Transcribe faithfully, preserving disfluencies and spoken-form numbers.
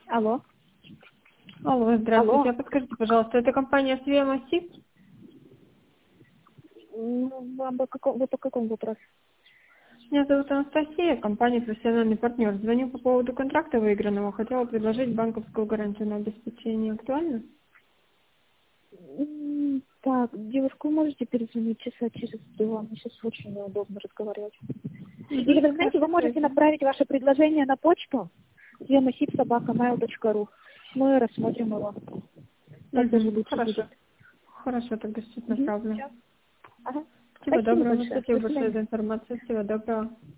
Алло. Алло, здравствуйте. Алло. А подскажите, пожалуйста, это компания Свия Массив? Ну, вам бы каком, вы по какому вопросу? Меня зовут Анастасия, компания «Профессиональный партнер». Звоню по поводу контракта выигранного. Хотела предложить банковскую гарантию на обеспечение. Актуально? М, Так, девушка, вы можете перезвонить часа через два? Мне сейчас очень неудобно разговаривать. Или вы Угу, знаете, хорошо, вы можете связи. направить ваше предложение на почту свиамассив собака mail точка ру. Мы рассмотрим его. Так даже Угу, лучше хорошо. будет. Хорошо, тогда сейчас Угу. направлю. Все. Ага. Всего Спасибо доброго. большое. Спасибо До большое свидания. за информацию. Всего доброго.